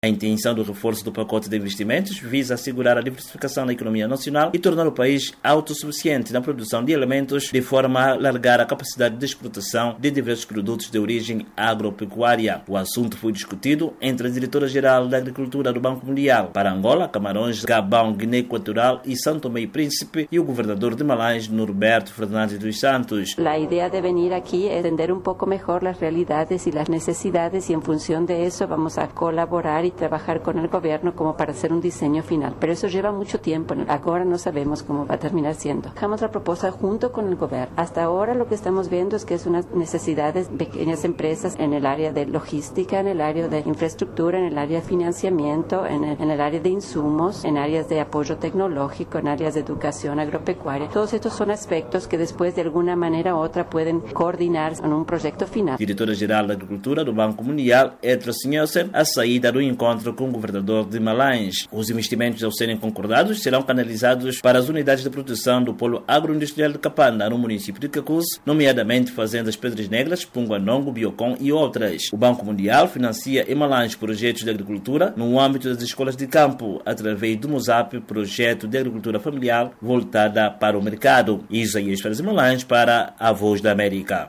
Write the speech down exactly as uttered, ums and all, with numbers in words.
A intenção do reforço do pacote de investimentos visa assegurar a diversificação da economia nacional e tornar o país autossuficiente na produção de alimentos, de forma a alargar a capacidade de exportação de diversos produtos de origem agropecuária. O assunto foi discutido entre a diretora-geral da Agricultura do Banco Mundial para Angola, Camarões, Gabão, Guiné Equatorial e São Tomé e Príncipe e o governador de Malanje, Norberto Fernandes dos Santos. La idea de venir aquí es entender un poco mejor las realidades y las necesidades y en función de eso vamos a colaborar y trabajar con el gobierno como para hacer un diseño final. Pero eso lleva mucho tiempo. Ahora no sabemos cómo va a terminar siendo. Dejamos la propuesta junto con el gobierno. Hasta ahora lo que estamos viendo es que es unas necesidades de pequeñas empresas en el área de logística, en el área de infraestructura, en el área de financiamiento, en el, en el área de insumos, en áreas de apoyo tecnológico, en áreas de educación agropecuaria. Todos estos son aspectos que después de alguna manera u otra pueden coordinarse en un proyecto final. Diretora-geral da Agricultura do Banco Mundial, Edra Senhosen, a saída do encontro com o governador de Malanje. Os investimentos, ao serem concordados, serão canalizados para as unidades de produção do polo agroindustrial de Capanda, no município de Cacuz, nomeadamente fazendas Pedras Negras, Punguanongo, Biocon e outras. O Banco Mundial financia em Malanje projetos de agricultura no âmbito das escolas de campo, através do MOSAP, projeto de agricultura familiar voltada para o mercado. Isaías Ferreira Malanje para a Voz da América.